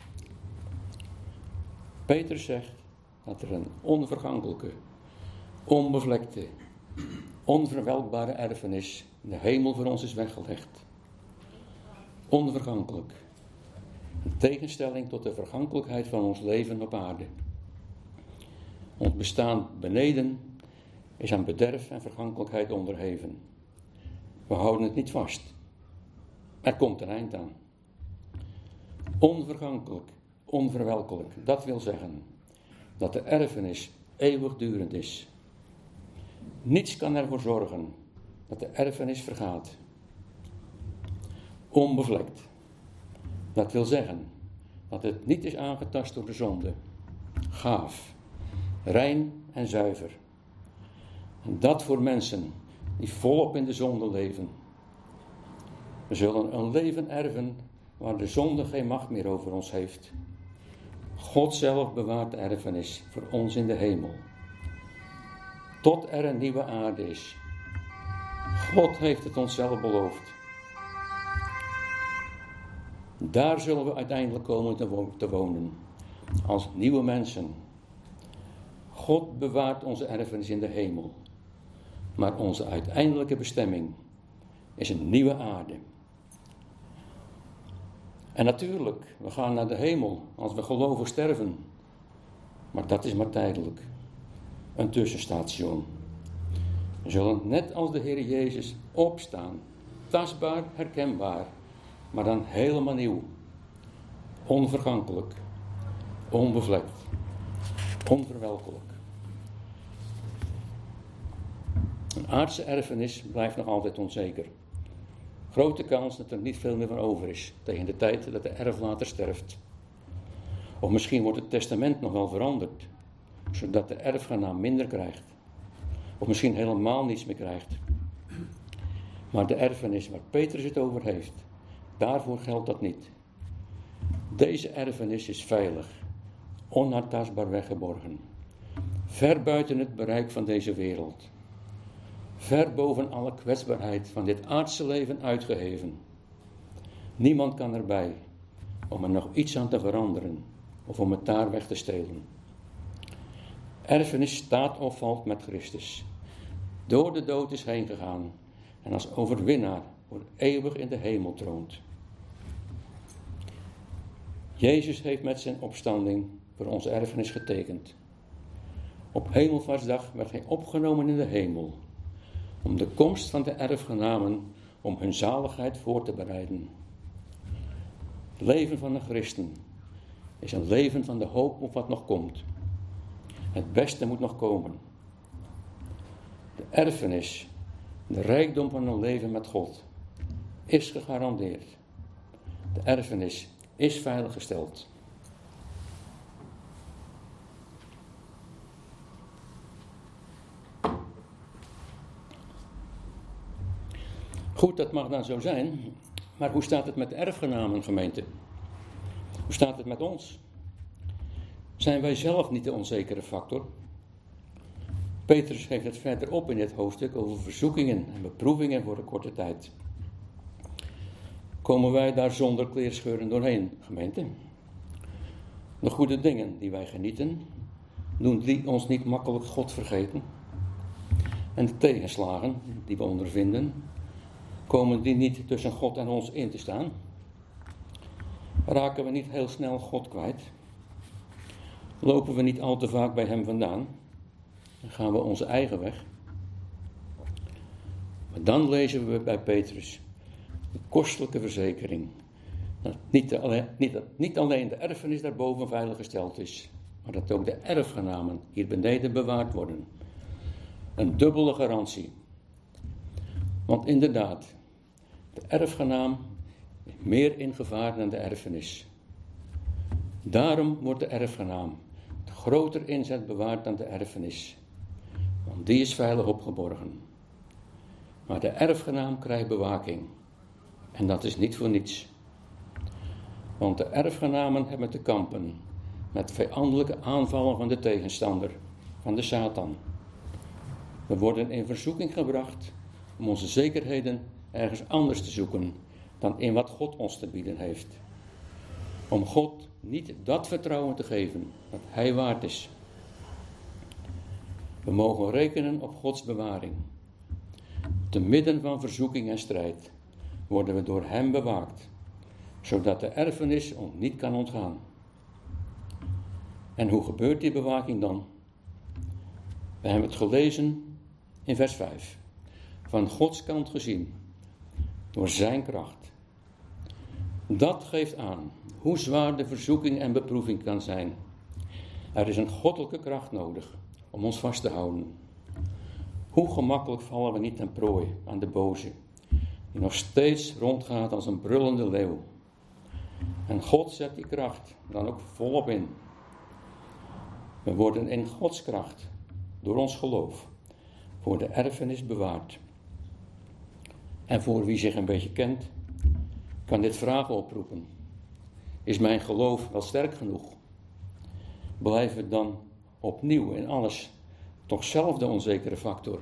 Petrus zegt dat er een onvergankelijke, onbevlekte, onverwelkbare erfenis in de hemel voor ons is weggelegd. Onvergankelijk. In tegenstelling tot de vergankelijkheid van ons leven op aarde. Ons bestaan beneden is aan bederf en vergankelijkheid onderheven. We houden het niet vast. Er komt een eind aan. Onvergankelijk, onverwelkelijk, dat wil zeggen dat de erfenis eeuwigdurend is. Niets kan ervoor zorgen dat de erfenis vergaat. Onbevlekt, dat wil zeggen dat het niet is aangetast door de zonde. Gaaf, rein en zuiver. En dat voor mensen die volop in de zonde leven. We zullen een leven erven waar de zonde geen macht meer over ons heeft. God zelf bewaart de erfenis voor ons in de hemel. Tot er een nieuwe aarde is. God heeft het ons zelf beloofd. Daar zullen we uiteindelijk komen te wonen. Als nieuwe mensen. God bewaart onze erfenis in de hemel. Maar onze uiteindelijke bestemming is een nieuwe aarde. En natuurlijk, we gaan naar de hemel als we gelovig sterven. Maar dat is maar tijdelijk. Een tussenstation. We zullen net als de Heer Jezus opstaan. Tastbaar, herkenbaar. Maar dan helemaal nieuw. Onvergankelijk. Onbevlekt. Onverwelkelijk. Een aardse erfenis blijft nog altijd onzeker. Grote kans dat er niet veel meer van over is tegen de tijd dat de erflater sterft. Of misschien wordt het testament nog wel veranderd, zodat de erfgenaam minder krijgt. Of misschien helemaal niets meer krijgt. Maar de erfenis waar Petrus het over heeft, daarvoor geldt dat niet. Deze erfenis is veilig, onaantastbaar weggeborgen. Ver buiten het bereik van deze wereld. Ver boven alle kwetsbaarheid van dit aardse leven uitgeheven. Niemand kan erbij om er nog iets aan te veranderen of om het daar weg te stelen. Erfenis staat of valt met Christus. Door de dood is heen gegaan en als overwinnaar voor eeuwig in de hemel troont. Jezus heeft met zijn opstanding voor onze erfenis getekend. Op Hemelvaartsdag werd hij opgenomen in de hemel, om de komst van de erfgenamen om hun zaligheid voor te bereiden. Het leven van een christen is een leven van de hoop op wat nog komt. Het beste moet nog komen. De erfenis, de rijkdom van een leven met God, is gegarandeerd. De erfenis is veiliggesteld. Goed, dat mag dan zo zijn, maar hoe staat het met de erfgenamen, gemeente? Hoe staat het met ons? Zijn wij zelf niet de onzekere factor? Petrus geeft het verderop in dit hoofdstuk over verzoekingen en beproevingen voor een korte tijd. Komen wij daar zonder kleerscheuren doorheen, gemeente? De goede dingen die wij genieten, doen die ons niet makkelijk God vergeten? En de tegenslagen die we ondervinden, komen die niet tussen God en ons in te staan? Raken we niet heel snel God kwijt? Lopen we niet al te vaak bij hem vandaan? En gaan we onze eigen weg? Maar dan lezen we bij Petrus de kostelijke verzekering. Dat niet alleen de erfenis daarboven veiliggesteld is, maar dat ook de erfgenamen hier beneden bewaard worden. Een dubbele garantie. Want inderdaad, de erfgenaam is meer in gevaar dan de erfenis. Daarom wordt de erfgenaam met groter inzet bewaard dan de erfenis. Want die is veilig opgeborgen. Maar de erfgenaam krijgt bewaking. En dat is niet voor niets. Want de erfgenamen hebben te kampen met vijandelijke aanvallen van de tegenstander, van de Satan. We worden in verzoeking gebracht om onze zekerheden ergens anders te zoeken dan in wat God ons te bieden heeft. Om God niet dat vertrouwen te geven dat Hij waard is. We mogen rekenen op Gods bewaring. Te midden van verzoeking en strijd worden we door Hem bewaakt, zodat de erfenis ons niet kan ontgaan. En hoe gebeurt die bewaking dan? We hebben het gelezen in vers 5. Van Gods kant gezien, door zijn kracht. Dat geeft aan hoe zwaar de verzoeking en beproeving kan zijn. Er is een goddelijke kracht nodig om ons vast te houden. Hoe gemakkelijk vallen we niet ten prooi aan de boze, die nog steeds rondgaat als een brullende leeuw. En God zet die kracht dan ook volop in. We worden in Gods kracht, door ons geloof, voor de erfenis bewaard. En voor wie zich een beetje kent, kan dit vragen oproepen. Is mijn geloof wel sterk genoeg? Blijven we dan opnieuw in alles toch zelf de onzekere factor?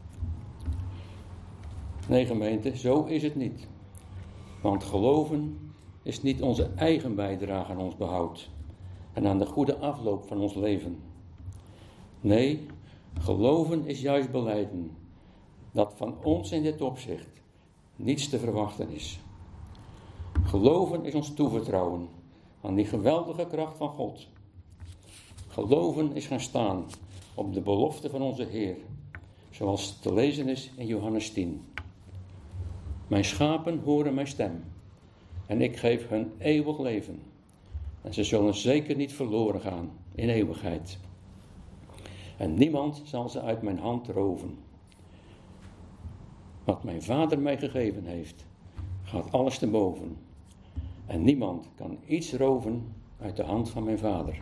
Nee, gemeente, zo is het niet. Want geloven is niet onze eigen bijdrage aan ons behoud en aan de goede afloop van ons leven. Nee, geloven is juist belijden dat van ons in dit opzicht niets te verwachten is. Geloven is ons toevertrouwen aan die geweldige kracht van God. Geloven is gaan staan op de belofte van onze Heer, zoals te lezen is in Johannes 10. Mijn schapen horen mijn stem en ik geef hun eeuwig leven. En ze zullen zeker niet verloren gaan in eeuwigheid. En niemand zal ze uit mijn hand roven. Wat mijn Vader mij gegeven heeft, gaat alles te boven. En niemand kan iets roven uit de hand van mijn Vader.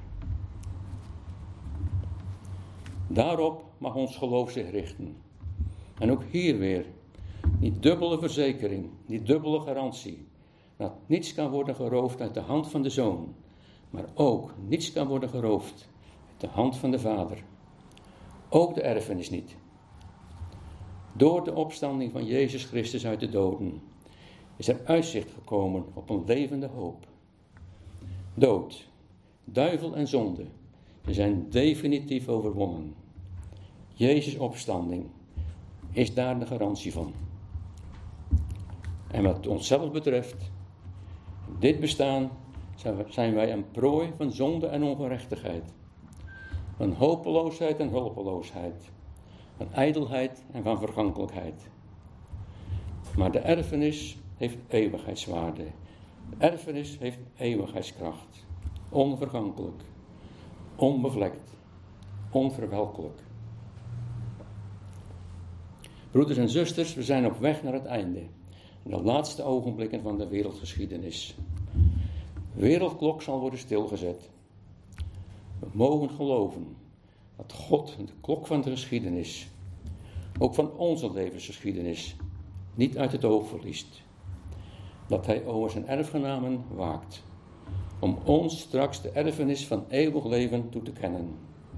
Daarop mag ons geloof zich richten. En ook hier weer, niet dubbele verzekering, niet dubbele garantie. Dat niets kan worden geroofd uit de hand van de Zoon, maar ook niets kan worden geroofd uit de hand van de Vader. Ook de erfenis niet. Door de opstanding van Jezus Christus uit de doden is er uitzicht gekomen op een levende hoop. Dood, duivel en zonde, ze zijn definitief overwonnen. Jezus' opstanding is daar de garantie van. En wat onszelf betreft, in dit bestaan zijn wij een prooi van zonde en ongerechtigheid. Van hopeloosheid en hulpeloosheid. Van ijdelheid en van vergankelijkheid. Maar de erfenis heeft eeuwigheidswaarde. De erfenis heeft eeuwigheidskracht. Onvergankelijk, onbevlekt, onverwelkelijk. Broeders en zusters, we zijn op weg naar het einde. De laatste ogenblikken van de wereldgeschiedenis. De wereldklok zal worden stilgezet. We mogen geloven dat God de klok van de geschiedenis, ook van onze levensgeschiedenis, niet uit het oog verliest. Dat hij over zijn erfgenamen waakt, om ons straks de erfenis van eeuwig leven toe te kennen.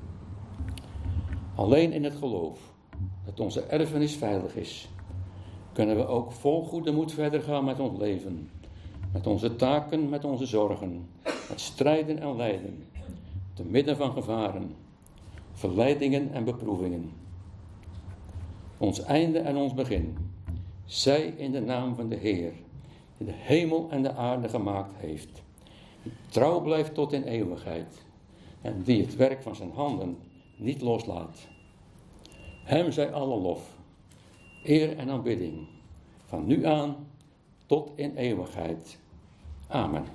Alleen in het geloof dat onze erfenis veilig is, kunnen we ook vol goede moed verder gaan met ons leven, met onze taken, met onze zorgen, met strijden en lijden, te midden van gevaren, verleidingen en beproevingen. Ons einde en ons begin, zij in de naam van de Heer, die de hemel en de aarde gemaakt heeft, die trouw blijft tot in eeuwigheid en die het werk van zijn handen niet loslaat. Hem zij alle lof, eer en aanbidding, van nu aan tot in eeuwigheid. Amen.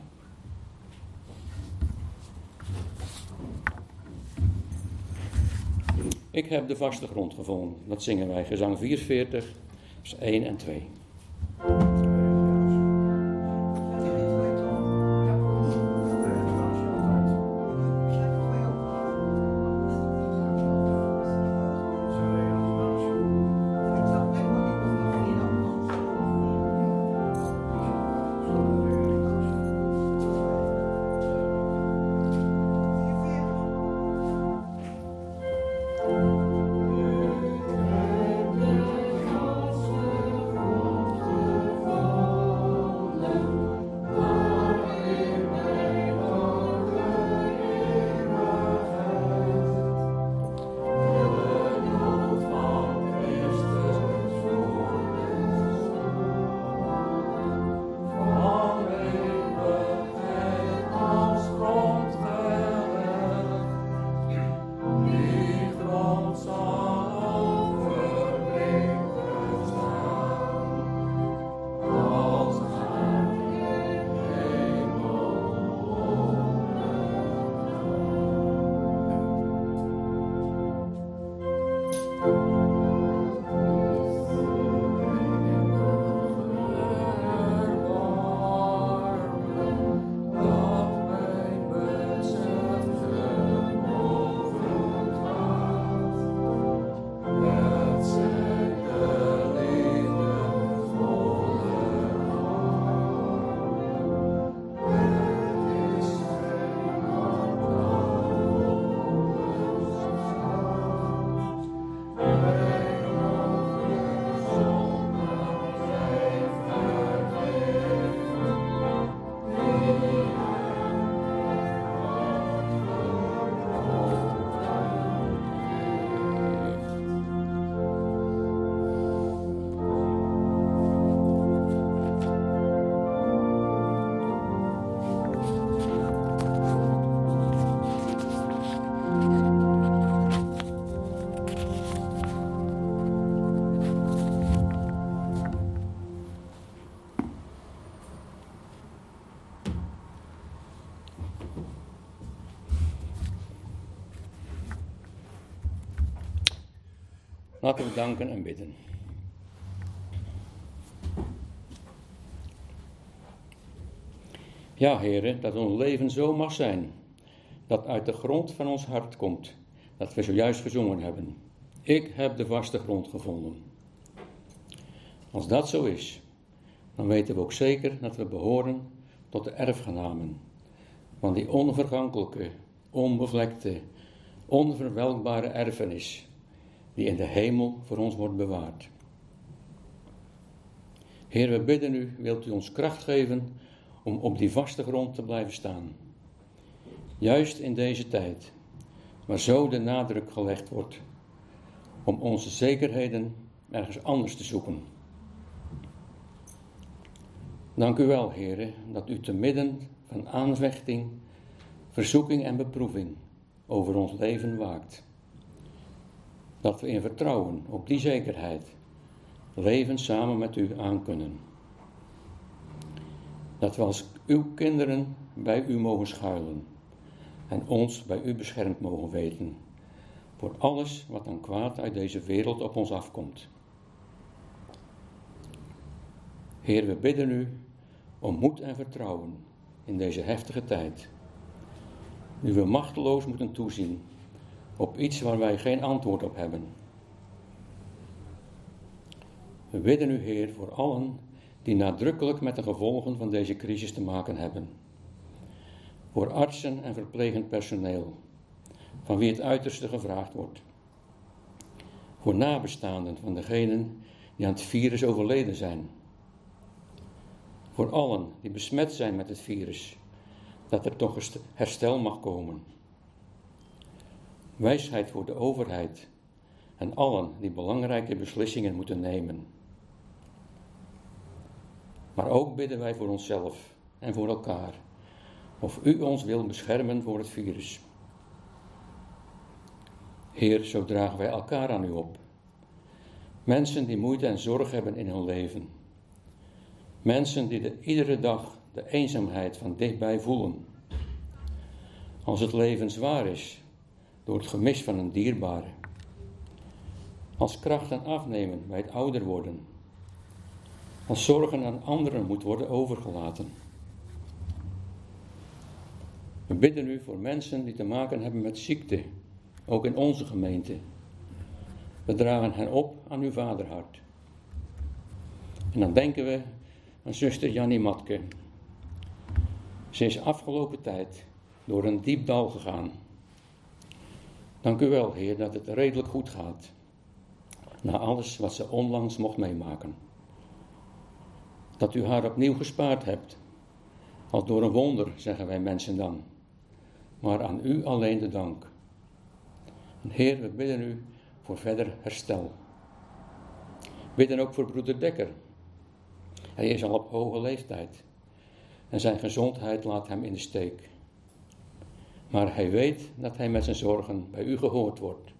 Ik heb de vaste grond gevonden. Dat zingen wij, gezang 44, vers 1 en 2. Laten we danken en bidden. Ja, Heere, dat ons leven zo mag zijn, dat uit de grond van ons hart komt, dat we zojuist gezongen hebben. Ik heb de vaste grond gevonden. Als dat zo is, dan weten we ook zeker dat we behoren tot de erfgenamen van die onvergankelijke, onbevlekte, onverwelkbare erfenis die in de hemel voor ons wordt bewaard. Heer, we bidden u, wilt u ons kracht geven om op die vaste grond te blijven staan. Juist in deze tijd, waar zo de nadruk gelegd wordt om onze zekerheden ergens anders te zoeken. Dank u wel, Heere, dat u te midden van aanvechting, verzoeking en beproeving over ons leven waakt. Dat we in vertrouwen op die zekerheid, leven samen met u aankunnen. Dat we als uw kinderen bij u mogen schuilen en ons bij u beschermd mogen weten voor alles wat aan kwaad uit deze wereld op ons afkomt. Heer, we bidden u om moed en vertrouwen in deze heftige tijd, nu we machteloos moeten toezien op iets waar wij geen antwoord op hebben. We bidden u, Heer, voor allen die nadrukkelijk met de gevolgen van deze crisis te maken hebben. Voor artsen en verplegend personeel, van wie het uiterste gevraagd wordt. Voor nabestaanden van degenen die aan het virus overleden zijn. Voor allen die besmet zijn met het virus, dat er toch herstel mag komen. Wijsheid voor de overheid en allen die belangrijke beslissingen moeten nemen. Maar ook bidden wij voor onszelf en voor elkaar, of u ons wil beschermen voor het virus. Heer, zo dragen wij elkaar aan u op. Mensen die moeite en zorg hebben in hun leven. Mensen die iedere dag de eenzaamheid van dichtbij voelen. Als het leven zwaar is, door het gemis van een dierbare. Als krachten afnemen bij het ouder worden. Als zorgen aan anderen moet worden overgelaten. We bidden u voor mensen die te maken hebben met ziekte, ook in onze gemeente. We dragen hen op aan uw vaderhart. En dan denken we aan zuster Jannie Matke. Ze is afgelopen tijd door een diep dal gegaan. Dank u wel, Heer, dat het redelijk goed gaat. Na alles wat ze onlangs mocht meemaken. Dat u haar opnieuw gespaard hebt. Als door een wonder, zeggen wij mensen dan. Maar aan u alleen de dank. En Heer, we bidden u voor verder herstel. We bidden ook voor broeder Dekker. Hij is al op hoge leeftijd. En zijn gezondheid laat hem in de steek. Maar hij weet dat hij met zijn zorgen bij u gehoord wordt.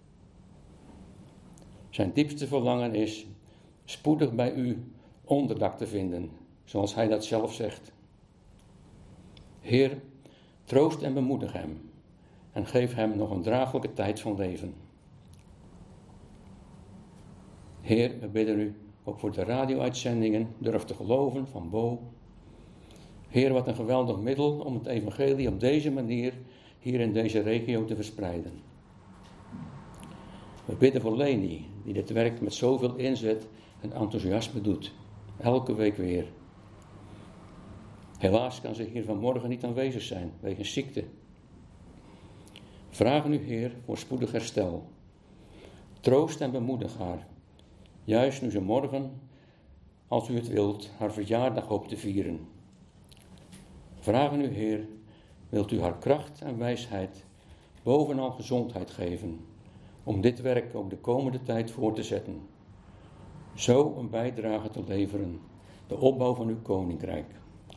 Zijn diepste verlangen is spoedig bij u onderdak te vinden, zoals hij dat zelf zegt. Heer, troost en bemoedig hem en geef hem nog een draaglijke tijd van leven. Heer, we bidden u ook voor de radio-uitzendingen Durf te geloven van Bo. Heer, wat een geweldig middel om het evangelie op deze manier hier in deze regio te verspreiden. We bidden voor Leni, die dit werk met zoveel inzet en enthousiasme doet. Elke week weer. Helaas kan ze hier vanmorgen niet aanwezig zijn, wegens ziekte. Vragen u, Heer, voor spoedig herstel. Troost en bemoedig haar. Juist nu ze morgen, als u het wilt, haar verjaardag hoopt te vieren. Vragen u, Heer, wilt u haar kracht en wijsheid, bovenal gezondheid geven, om dit werk ook de komende tijd voor te zetten. Zo een bijdrage te leveren, de opbouw van uw koninkrijk.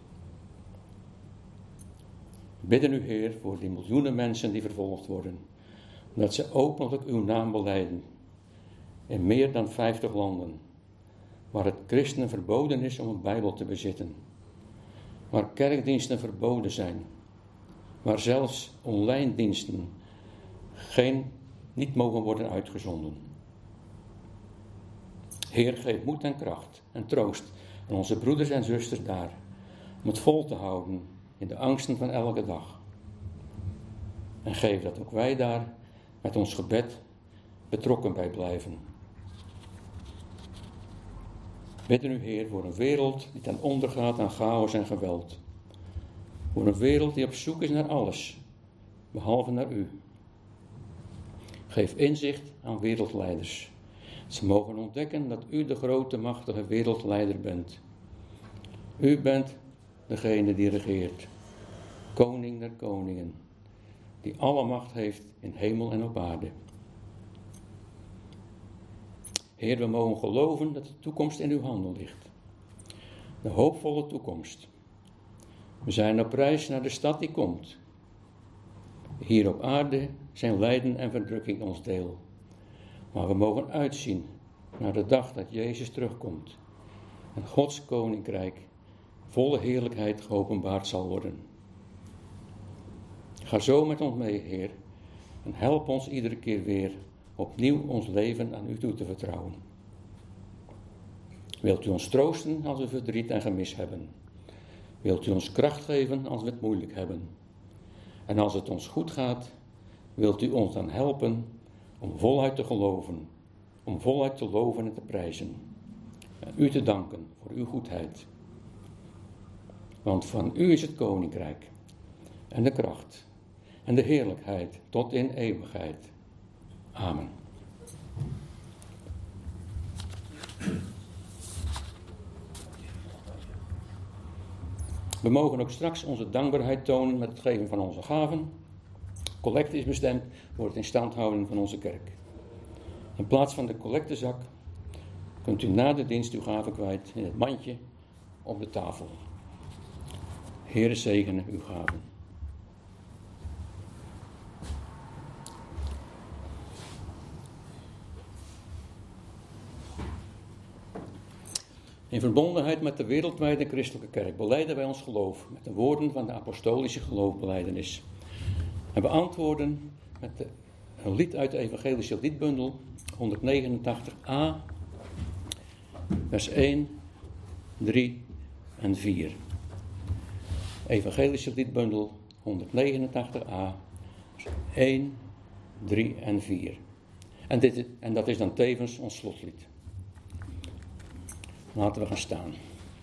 Bidden u, Heer, voor die miljoenen mensen die vervolgd worden, dat ze openlijk uw naam belijden, in meer dan 50 landen, waar het christenen verboden is om een Bijbel te bezitten, waar kerkdiensten verboden zijn, waar zelfs online diensten niet mogen worden uitgezonden. Heer, geef moed en kracht en troost aan onze broeders en zusters daar, om het vol te houden in de angsten van elke dag. En geef dat ook wij daar met ons gebed betrokken bij blijven. Bidden u, Heer, voor een wereld die ten onder gaat aan chaos en geweld. Voor een wereld die op zoek is naar alles, behalve naar u. Geef inzicht aan wereldleiders. Ze mogen ontdekken dat u de grote, machtige wereldleider bent. U bent degene die regeert, koning der koningen, die alle macht heeft in hemel en op aarde. Heer, we mogen geloven dat de toekomst in uw handen ligt. De hoopvolle toekomst. We zijn op reis naar de stad die komt. Hier op aarde zijn lijden en verdrukking ons deel. Maar we mogen uitzien naar de dag dat Jezus terugkomt en Gods koninkrijk volle heerlijkheid geopenbaard zal worden. Ga zo met ons mee, Heer, en help ons iedere keer weer opnieuw ons leven aan u toe te vertrouwen. Wilt u ons troosten als we verdriet en gemis hebben? Wilt u ons kracht geven als we het moeilijk hebben? En als het ons goed gaat, wilt u ons dan helpen om voluit te geloven, om voluit te loven en te prijzen. En u te danken voor uw goedheid. Want van u is het koninkrijk en de kracht en de heerlijkheid tot in eeuwigheid. Amen. We mogen ook straks onze dankbaarheid tonen met het geven van onze gaven. Collecte is bestemd voor het in stand houden van onze kerk. In plaats van de collectezak kunt u na de dienst uw gaven kwijt in het mandje op de tafel. Heere zegene uw gaven. In verbondenheid met de wereldwijde christelijke kerk belijden wij ons geloof met de woorden van de apostolische geloofbelijdenis. En beantwoorden met een lied uit de evangelische liedbundel 189a, vers 1, 3 en 4. Evangelische liedbundel 189a, 1, 3 en 4. En dat is dan tevens ons slotlied. Laten we gaan staan.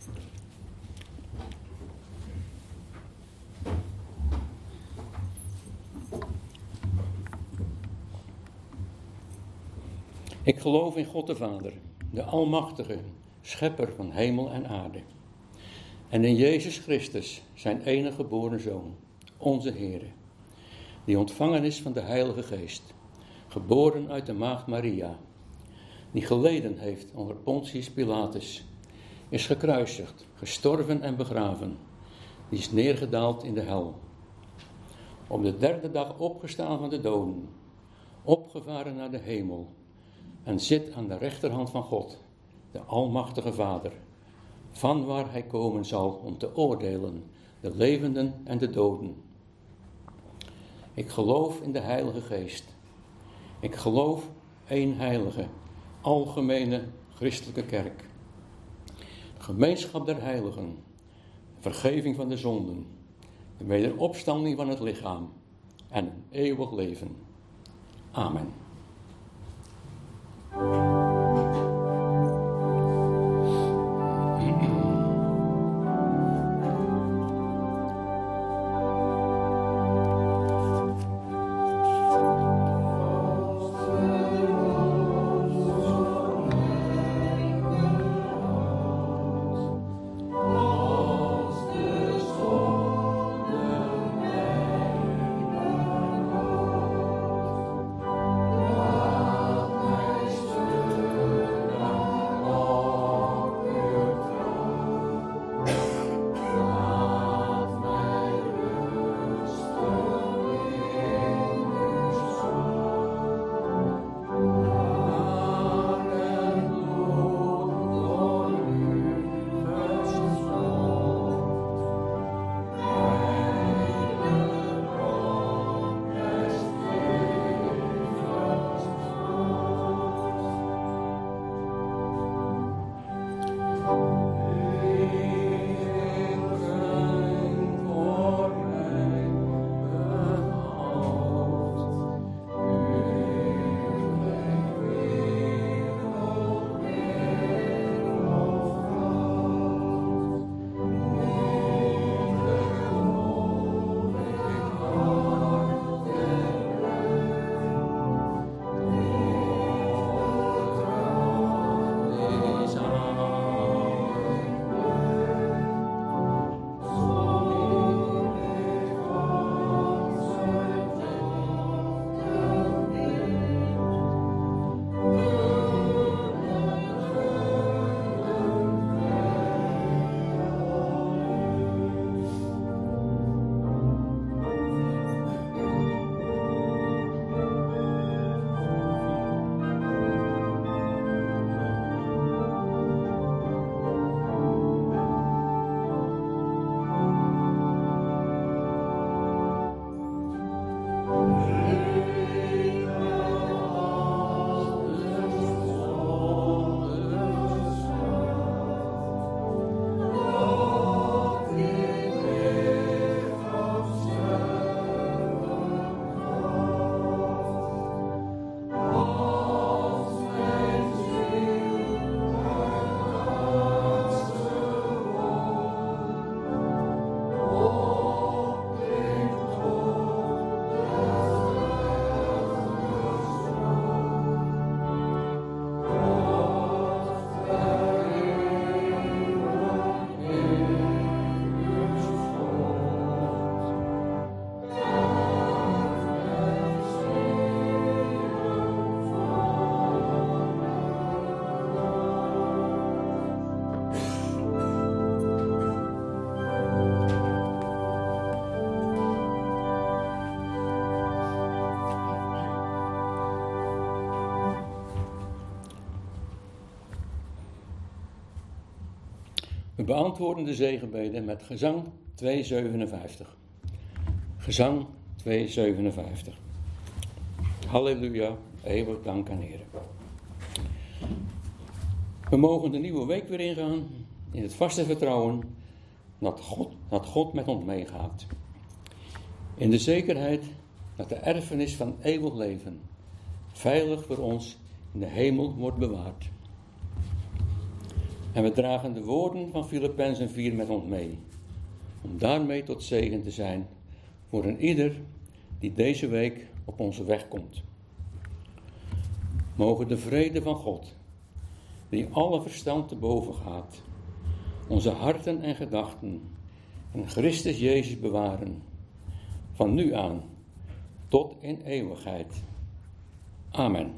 Ik geloof in God de Vader, de Almachtige, Schepper van hemel en aarde. En in Jezus Christus, zijn enige geboren Zoon, onze Heere, die ontvangen is van de Heilige Geest, geboren uit de maagd Maria, die geleden heeft onder Pontius Pilatus, is gekruisigd, gestorven en begraven, die is neergedaald in de hel. Op de derde dag opgestaan van de doden, opgevaren naar de hemel en zit aan de rechterhand van God, de Almachtige Vader, van waar hij komen zal om te oordelen, de levenden en de doden. Ik geloof in de Heilige Geest. Ik geloof één heilige, algemene christelijke kerk. De gemeenschap der heiligen, de vergeving van de zonden, de wederopstanding van het lichaam en een eeuwig leven. Amen. beantwoorden de zegenbeden met gezang 257. Gezang 257. Halleluja, eeuwig dank aan Heer. We mogen de nieuwe week weer ingaan in het vaste vertrouwen dat God met ons meegaat. In de zekerheid dat de erfenis van eeuwig leven veilig voor ons in de hemel wordt bewaard. En we dragen de woorden van Filippenzen 4 met ons mee, om daarmee tot zegen te zijn voor een ieder die deze week op onze weg komt. Mogen de vrede van God, die alle verstand te boven gaat, onze harten en gedachten in Christus Jezus bewaren, van nu aan tot in eeuwigheid. Amen.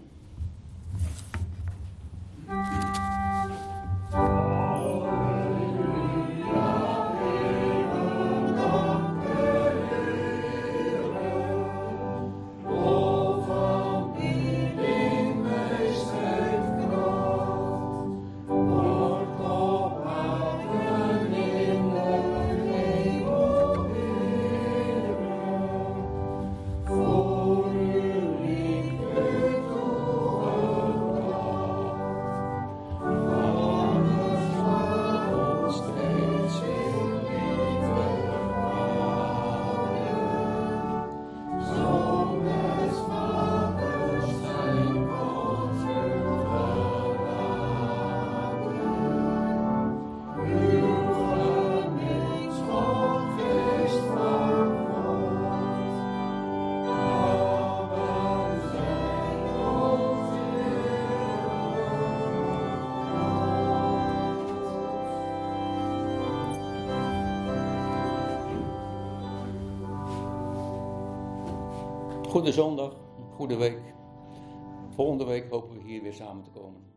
Goede zondag, goede week. Volgende week hopen we hier weer samen te komen.